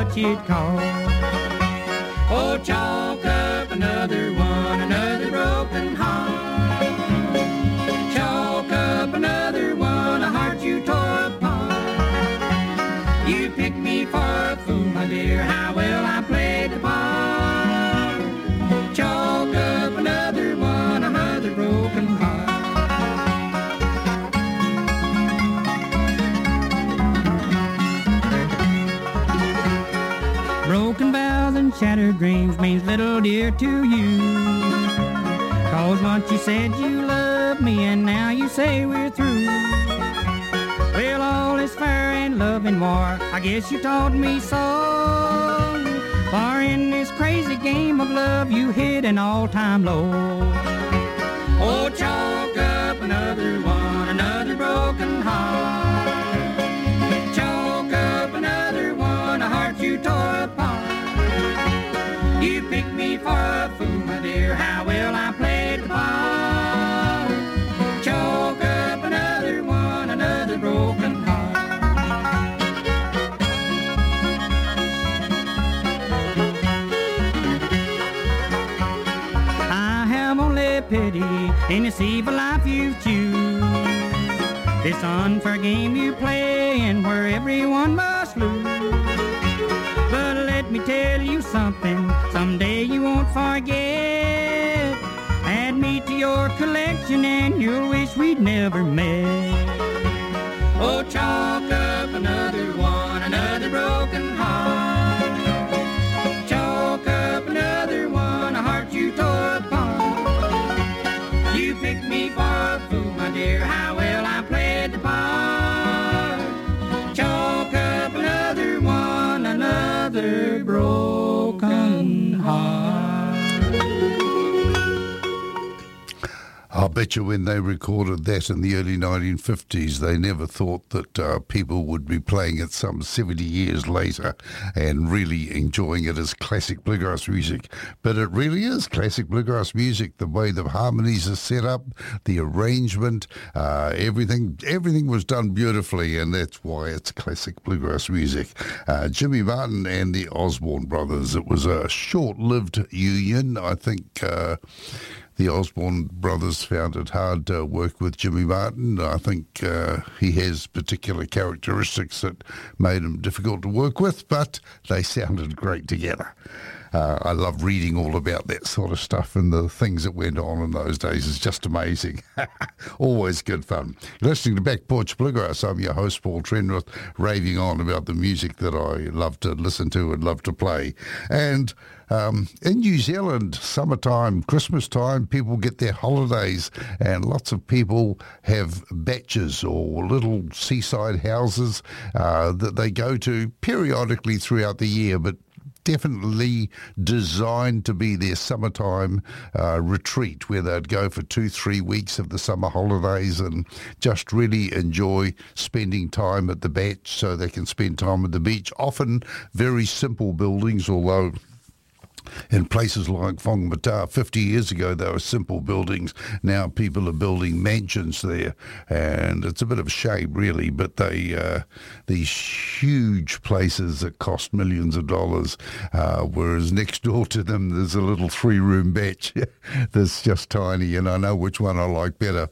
what you'd call. Oh, chalk up another one, another broken heart. Chalk up another one, a heart you tore apart. You picked me for a fool, my dear, how well I played the part. Chalk up another one, another broken heart. Broken vows and shattered dreams means little, dear, to you. 'Cause once you said you loved me and now you say we're through. Well, all is fair in love and war, I guess you taught me so. For in this crazy game of love you hit an all-time low. Oh, chalk up another one, another broken heart. Chalk up another one, a heart you tore apart. You picked me for a fool, my dear, how well I played the part. Chalk up another one, another broken heart. I have only pity in this evil life you've choose. This unfair game you play and where everyone must lose. But let me tell you something, someday you won't forget. Add me to your collection and you'll wish we'd never met. Oh, chalk up another one, another broken heart. Chalk up another one, a heart you tore apart. You picked me for a fool, my dear, how well I played the part. Chalk up another one, another broken heart. I bet you when they recorded that in the early 1950s, they never thought that people would be playing it some 70 years later and really enjoying it as classic bluegrass music. But it really is classic bluegrass music, the way the harmonies are set up, the arrangement, everything was done beautifully, and that's why it's classic bluegrass music. Jimmy Martin and the Osborne Brothers, it was a short-lived union. I think the Osborne Brothers found it hard to work with Jimmy Martin. I think he has particular characteristics that made him difficult to work with, but they sounded great together. I love reading all about that sort of stuff and the things that went on in those days. It's just amazing. Always good fun. You're listening to Back Porch Bluegrass. I'm your host, Paul Trenwith, raving on about the music that I love to listen to and love to play. And in New Zealand, summertime, Christmas time, people get their holidays, and lots of people have batches or little seaside houses that they go to periodically throughout the year, but definitely designed to be their summertime retreat, where they'd go for 2-3 weeks of the summer holidays and just really enjoy spending time at the batch so they can spend time at the beach. Often very simple buildings, although in places like Whangamata, 50 years ago, they were simple buildings. Now people are building mansions there, and it's a bit of a shame, really. But these huge places that cost millions of dollars, whereas next door to them, there's a little 3-room batch that's just tiny, and I know which one I like better.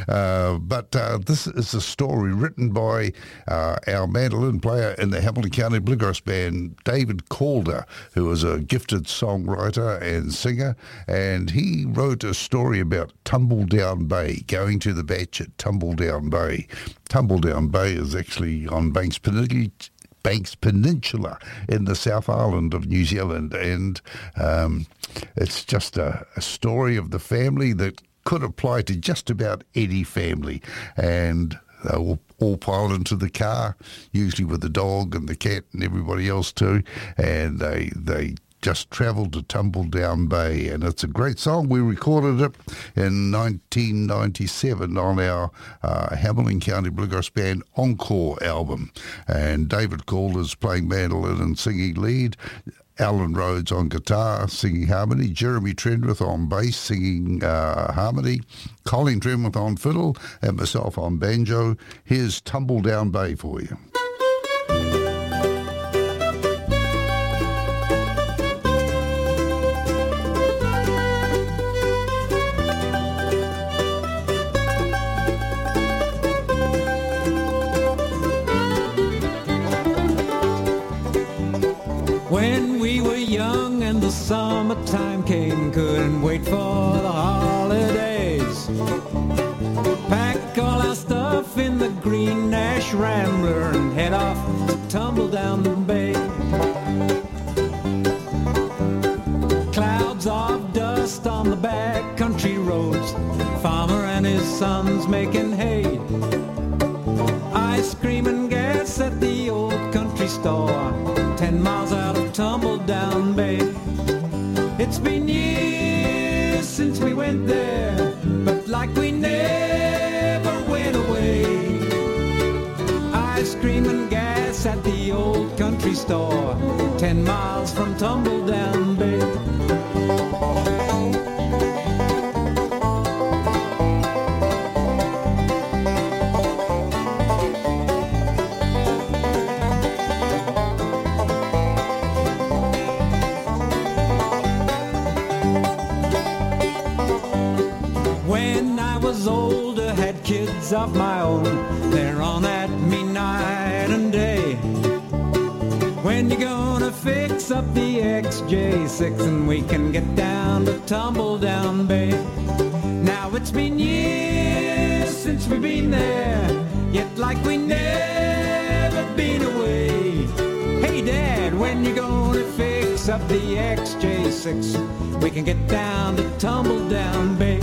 But this is a story written by our mandolin player in the Hamilton County Bluegrass Band, David Calder, who was a gifted songwriter and singer, and he wrote a story about Tumbledown Bay, going to the batch at Tumbledown Bay. Tumbledown Bay is actually on Banks Peninsula in the South Island of New Zealand, and it's just a story of the family that could apply to just about any family, and they all pile into the car, usually with the dog and the cat and everybody else too, and they just travelled to Tumbledown Bay, and it's a great song. We recorded it in 1997 on our Hamilton County Bluegrass Band Encore album, and David Calder's playing mandolin and singing lead, Alan Rhodes on guitar, singing harmony, Jeremy Trenwith on bass, singing harmony, Colin Trenwith on fiddle, and myself on banjo. Here's Tumbledown Bay for you. When we were young and the summertime came, couldn't wait for the holidays. Pack all our stuff in the green Nash Rambler and head off to Tumbledown Bay. Clouds of dust on the back country roads, farmer and his sons making hay. Ice cream and gas at the old country store, 10 miles out of Tumbledown Bay. It's been years since we went there, but like we never went away. Ice cream and gas at the old country store, 10 miles from Tumbledown Bay. Older, had kids of my own, they're on at me night and day. When you gonna fix up the XJ6 and we can get down to Tumbledown Bay? Now it's been years since we've been there, yet like we never been away. Hey Dad, when you gonna fix up the XJ6? We can get down to Tumbledown Bay.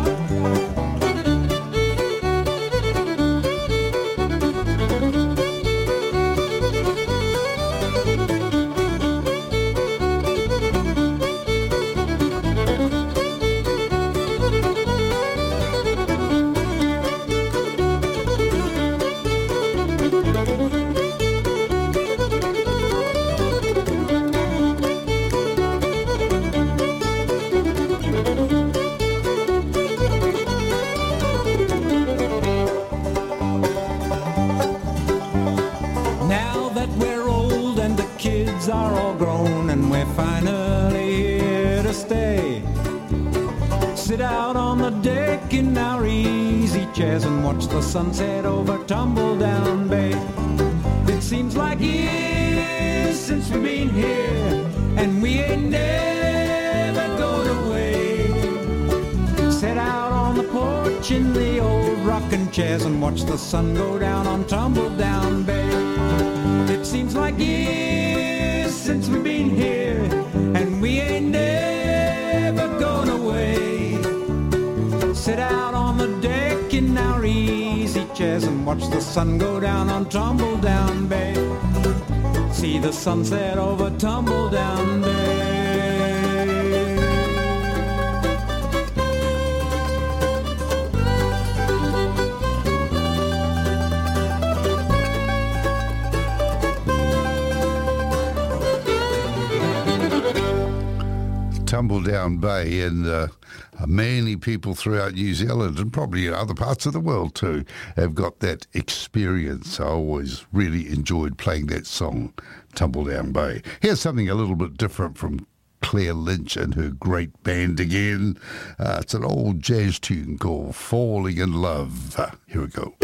Are all grown and we're finally here to stay. Sit out on the deck in our easy chairs and watch the sunset over Tumbledown Bay. It seems like years since we've been here, and we ain't never going away. Sit out on the porch in the old rocking chairs and watch the sun go down on Tumbledown Bay. It seems like years since we've been here, and we ain't never going away. Sit out on the deck in our easy chairs and watch the sun go down on Tumbledown Bay. See the sunset over Tumbledown Bay. Tumbledown Bay, and many people throughout New Zealand and probably other parts of the world too have got that experience. I always really enjoyed playing that song, Tumbledown Bay. Here's something a little bit different from Claire Lynch and her great band again. It's an old jazz tune called Falling in Love. Here we go.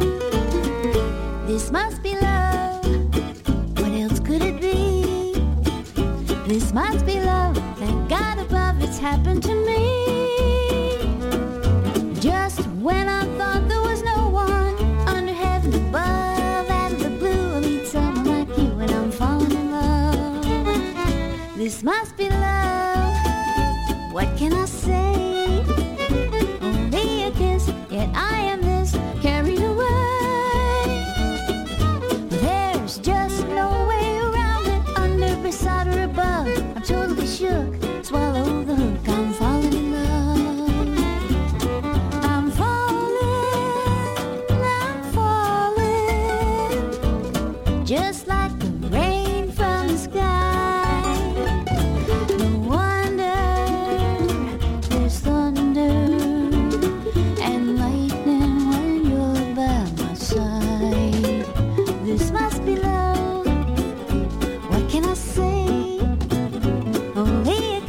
This must be love. What else could it be? This must be love. Thank God above it's happened to me. Just when I thought there was no one under heaven above, out of the blue I meet someone like you and I'm falling in love. This must be love. What can I say? Only a kiss, yet I am this carried away. There's just no way around it, under, beside, or above. I'm totally shook, swallow the hook, I'm falling in love. I'm falling, just like the rain from the sky. No wonder there's thunder and lightning when you're by my side. This must be love. What can I say? Only a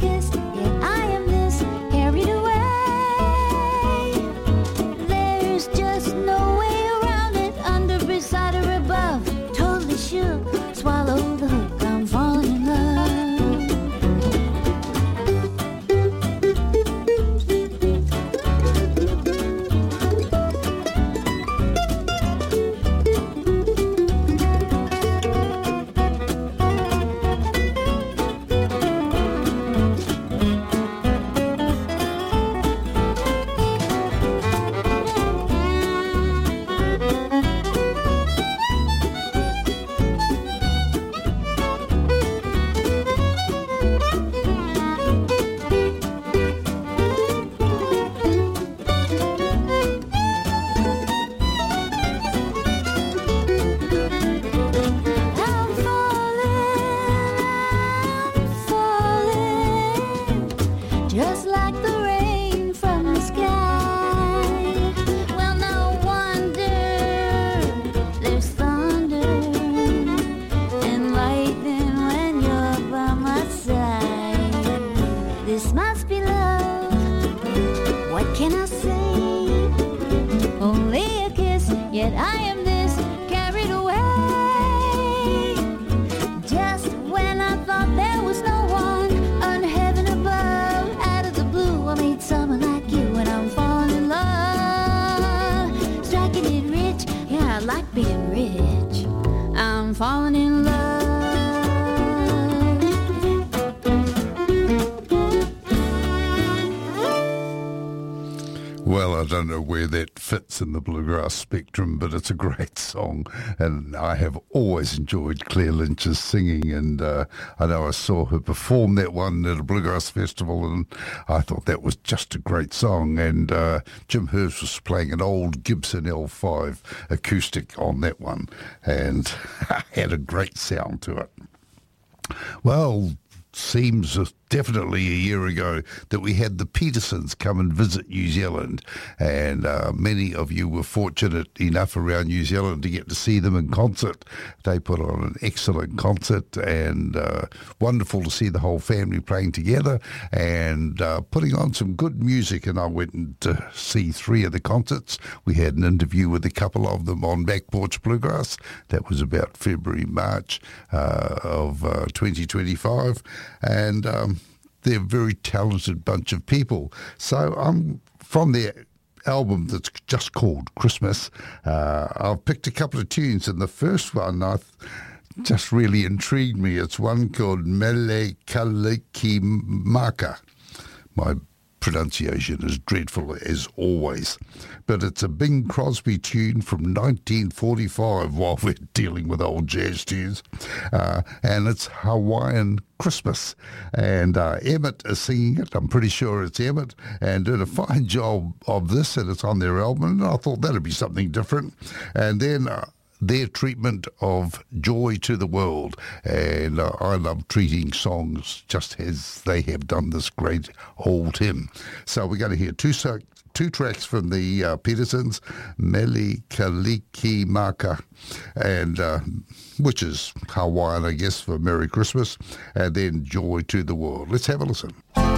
don't know where that fits in the bluegrass spectrum, but it's a great song, and I have always enjoyed Claire Lynch's singing, and I know I saw her perform that one at a bluegrass festival, and I thought that was just a great song, and Jim Herbst was playing an old Gibson L5 acoustic on that one, and had a great sound to it. Well, seems definitely a year ago that we had the Petersons come and visit New Zealand, and many of you were fortunate enough around New Zealand to get to see them in concert. They put on an excellent concert, and wonderful to see the whole family playing together and putting on some good music. And I went to see 3 of the concerts. We had an interview with a couple of them on Back Porch Bluegrass. That was about February, March of 2025, and they're a very talented bunch of people. So I'm from their album that's just called Christmas. I've picked a couple of tunes, and the first one just really intrigued me. It's one called Mele Kalikimaka. My pronunciation is dreadful as always, but it's a Bing Crosby tune from 1945 while we're dealing with old jazz tunes, and it's Hawaiian Christmas, and Emmett is singing it. I'm pretty sure it's Emmett, and did a fine job of this, and it's on their album, and I thought that'd be something different. And then their treatment of Joy to the World, and I love treating songs just as they have done this great old hymn. So we're going to hear two tracks from the Petersons, Mele Kalikimaka, and which is Hawaiian, I guess, for Merry Christmas, and then Joy to the World. Let's have a listen.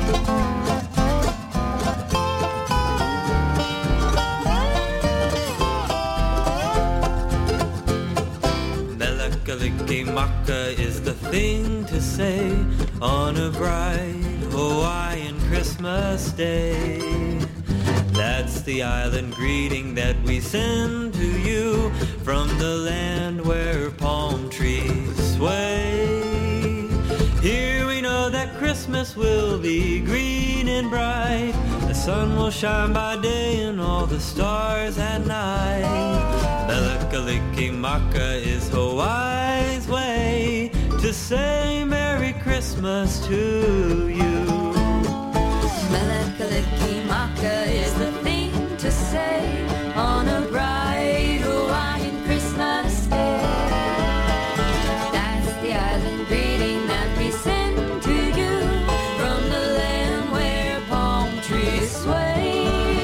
Kalikimaka is the thing to say on a bright Hawaiian Christmas day. That's the island greeting that we send to you from the land where palm trees sway. Here we know that Christmas will be green and bright. The sun will shine by day and all the stars at night. Mele Kalikimaka is Hawaii's way to say Merry Christmas to you. Mele Kalikimaka is the thing to say on a bright Hawaiian Christmas day. That's the island greeting that we send to you from the land where palm trees sway.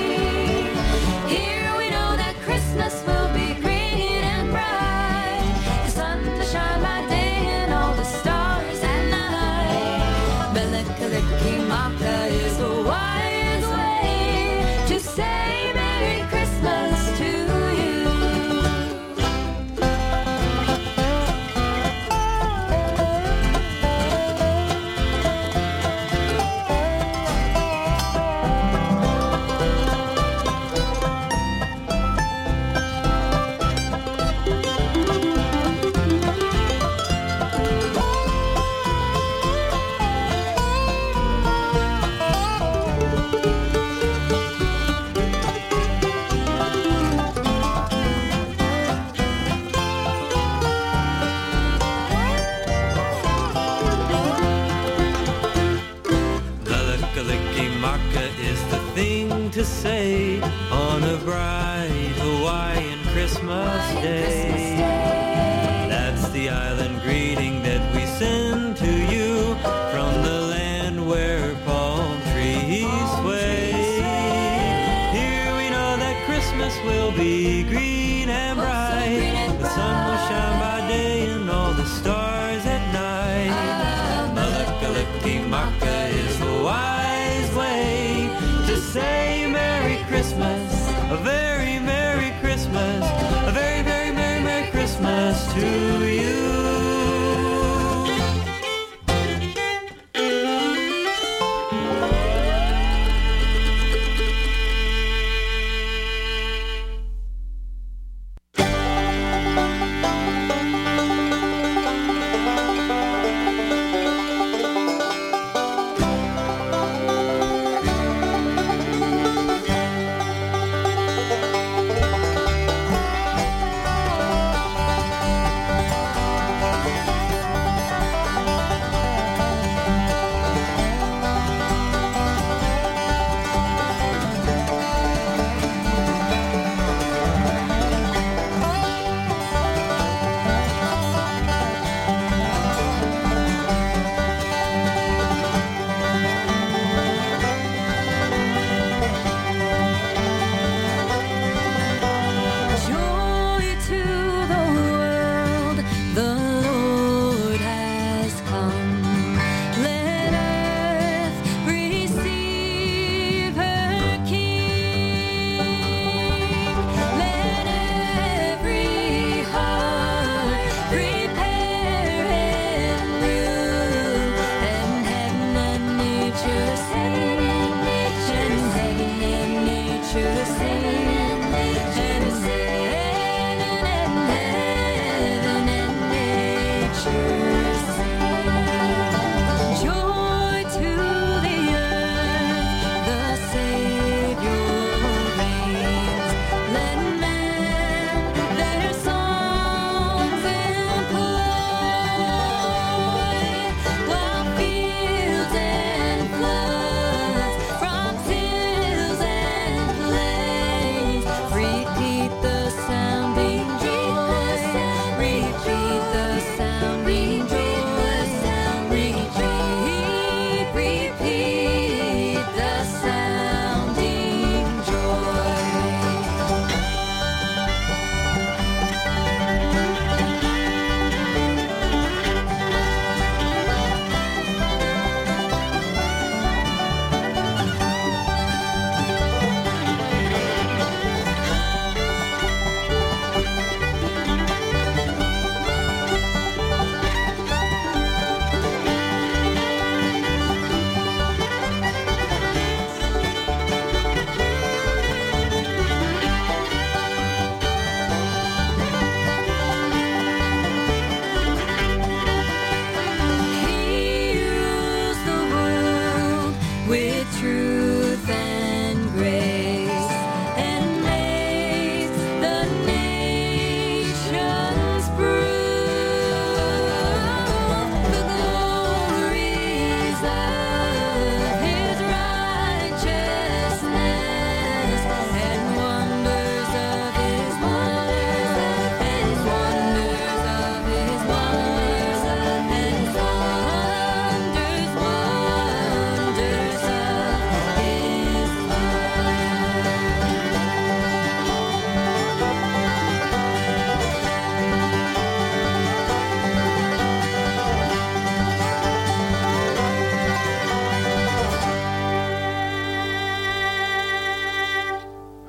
Here we know that Christmas will be green and bright, the sun to shine by day and all the stars at night. Mele Kalikimaka is Hawaii's way to say Merry Christmas to you. Mele Kalikimaka is the thing to say on a bright Hawaiian Christmas day. That's the island greeting that we send to you from the land where palm trees sway. Here we know that Christmas will be green and bright. The sun will shine by day and all the stars at night. Mele Kalikimaka is Hawaii's way to say Merry Christmas, a very Merry Christmas, a very, very Merry, Merry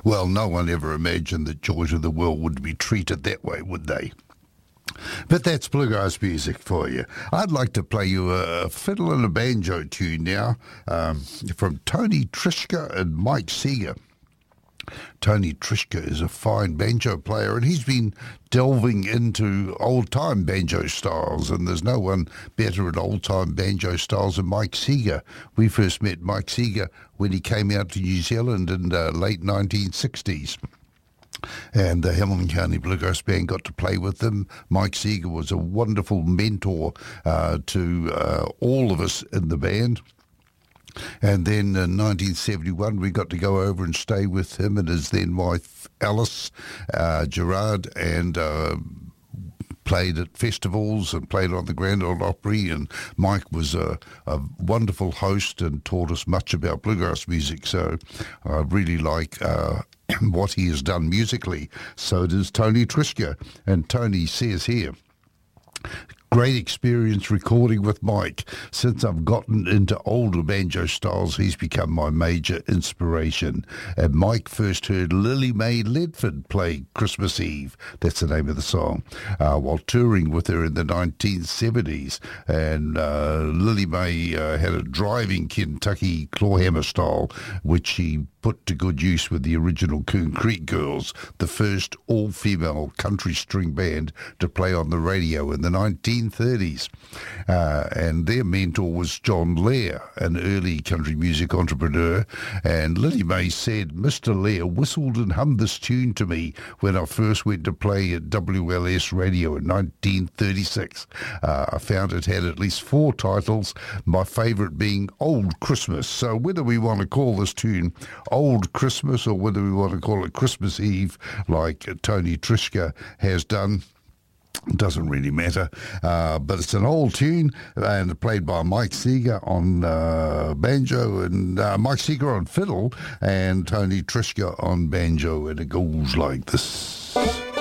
Well, no one ever imagined that Joy to the World would be treated that way, would they? But that's bluegrass music for you. I'd like to play you a fiddle and a banjo tune now from Tony Trischka and Mike Seeger. Tony Trischka is a fine banjo player, and he's been delving into old-time banjo styles, and there's no one better at old-time banjo styles than Mike Seeger. We first met Mike Seeger when he came out to New Zealand in the late 1960s. And the Hamilton County Bluegrass Band got to play with them. Mike Seeger was a wonderful mentor to all of us in the band. And then in 1971, we got to go over and stay with him and his then wife, Alice Gerard, and played at festivals and played on the Grand Ole Opry. And Mike was a wonderful host and taught us much about bluegrass music. So I really like what he has done musically. So does Tony Trischka. And Tony says here, great experience recording with Mike. Since I've gotten into older banjo styles, he's become my major inspiration. And Mike first heard Lily Mae Ledford play Christmas Eve, that's the name of the song, while touring with her in the 1970s. And Lily Mae had a driving Kentucky clawhammer style, which she put to good use with the original Coon Creek Girls, the first all-female country string band to play on the radio in the 1930s. And their mentor was John Lair, an early country music entrepreneur. And Lily Mae said, Mr. Lair whistled and hummed this tune to me when I first went to play at WLS Radio in 1936. I found it had at least 4 titles, my favourite being Old Christmas. So whether we want to call this tune Old Christmas or whether we want to call it Christmas Eve like Tony Trischka has done, doesn't really matter, but it's an old tune and played by Mike Seeger on banjo and Mike Seeger on fiddle and Tony Trischka on banjo, and it goes like this.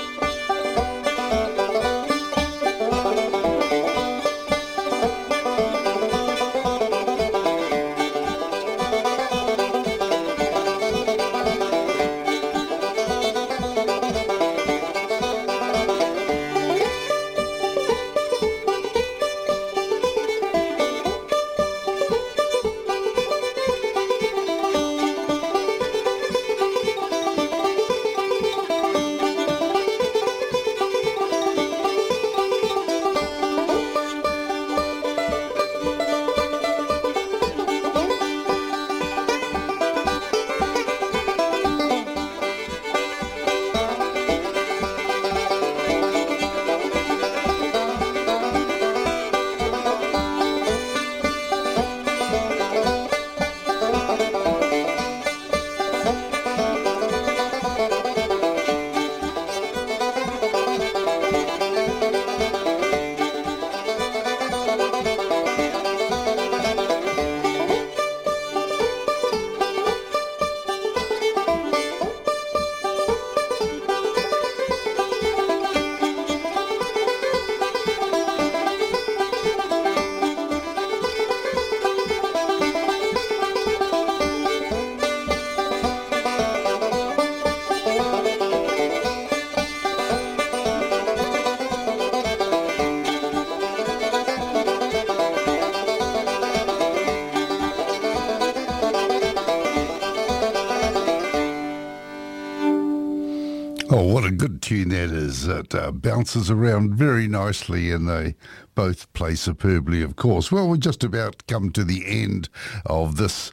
Oh, what a good tune that is. It bounces around very nicely and they both play superbly, of course. Well, we're just about come to the end of this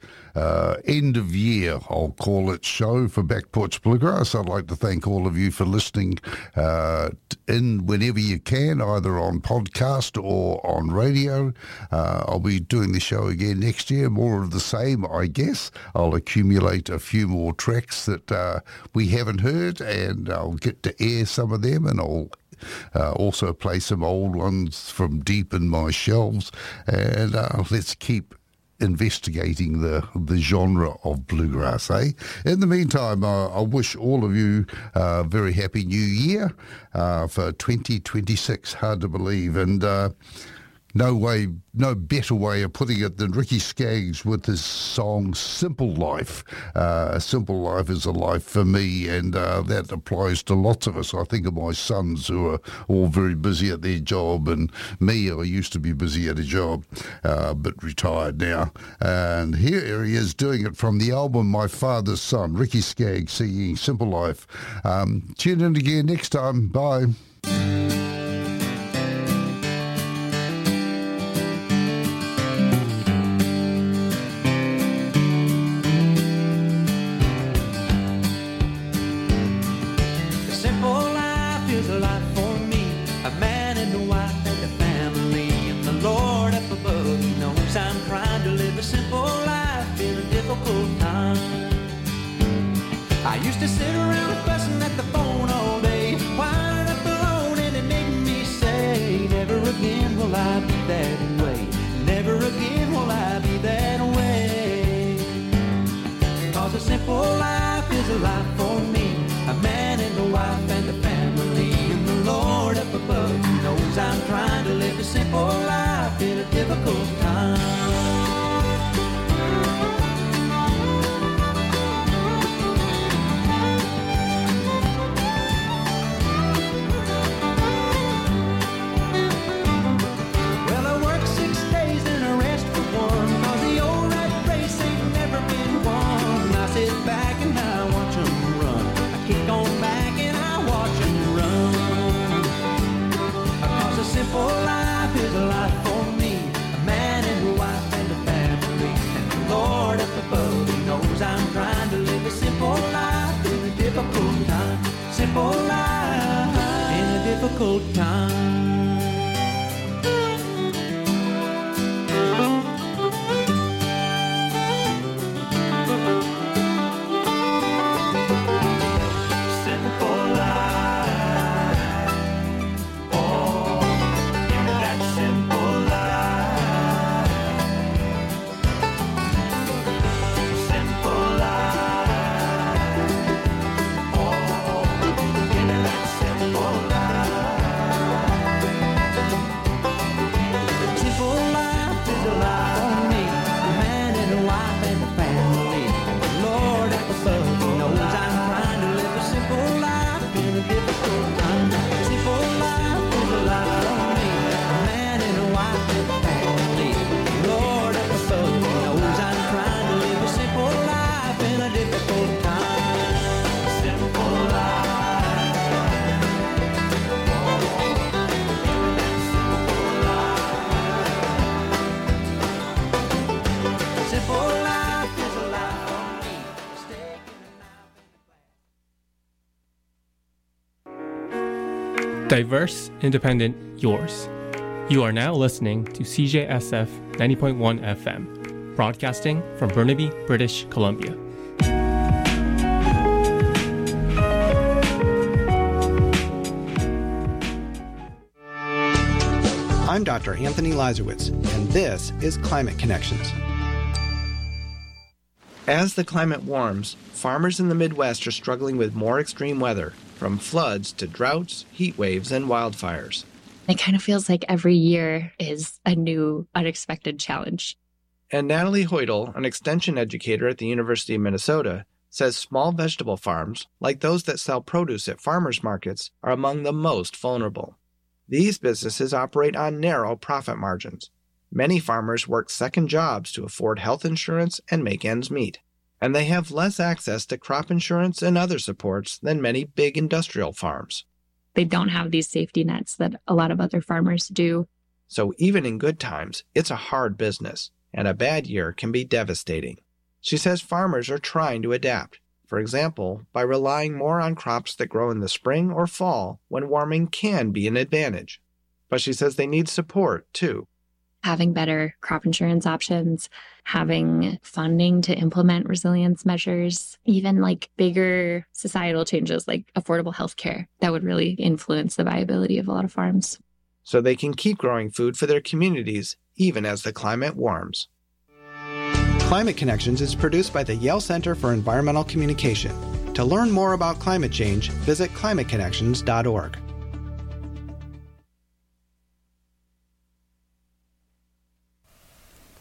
end of year, I'll call it, show for Back Porch Bluegrass. I'd like to thank all of you for listening in whenever you can, either on podcast or on radio. I'll be doing the show again next year, more of the same, I guess. I'll accumulate a few more tracks that we haven't heard, and I'll get to air some of them, and I'll also play some old ones from deep in my shelves, and let's keep investigating the genre of bluegrass, eh? In the meantime, I wish all of you a very happy new year for 2026. Hard to believe. And no better way of putting it than Ricky Skaggs with his song Simple Life. Simple life is a life for me, and that applies to lots of us. I think of my sons who are all very busy at their job, and me, I used to be busy at a job, but retired now. And here he is doing it from the album My Father's Son, Ricky Skaggs singing Simple Life. Tune in again next time. Bye. I used to sit around fussing at the phone all day, wired up alone, and it made me say, never again will I be that way. Never again will I be that way. 'Cause a simple life is a life for me, a man and a wife and a family, and the Lord up above knows I'm trying to live a simple life in a difficult time. Simple life is a life for me, a man and a wife and a family, and the Lord up above, He knows I'm trying to live a simple life in a difficult time. Simple life in a difficult time. Diverse, independent, yours. You are now listening to CJSF 90.1 FM, broadcasting from Burnaby, British Columbia. I'm Dr. Anthony Lazarowitz, and this is Climate Connections. As the climate warms, farmers in the Midwest are struggling with more extreme weather, from floods to droughts, heat waves, and wildfires. It kind of feels like every year is a new, unexpected challenge. And Natalie Hoytel, an extension educator at the University of Minnesota, says small vegetable farms, like those that sell produce at farmers markets, are among the most vulnerable. These businesses operate on narrow profit margins. Many farmers work second jobs to afford health insurance and make ends meet. And they have less access to crop insurance and other supports than many big industrial farms. They don't have these safety nets that a lot of other farmers do. So even in good times, it's a hard business, and a bad year can be devastating. She says farmers are trying to adapt, for example, by relying more on crops that grow in the spring or fall when warming can be an advantage. But she says they need support, too. Having better crop insurance options, having funding to implement resilience measures, even like bigger societal changes like affordable health care that would really influence the viability of a lot of farms. So they can keep growing food for their communities even as the climate warms. Climate Connections is produced by the Yale Center for Environmental Communication. To learn more about climate change, visit climateconnections.org.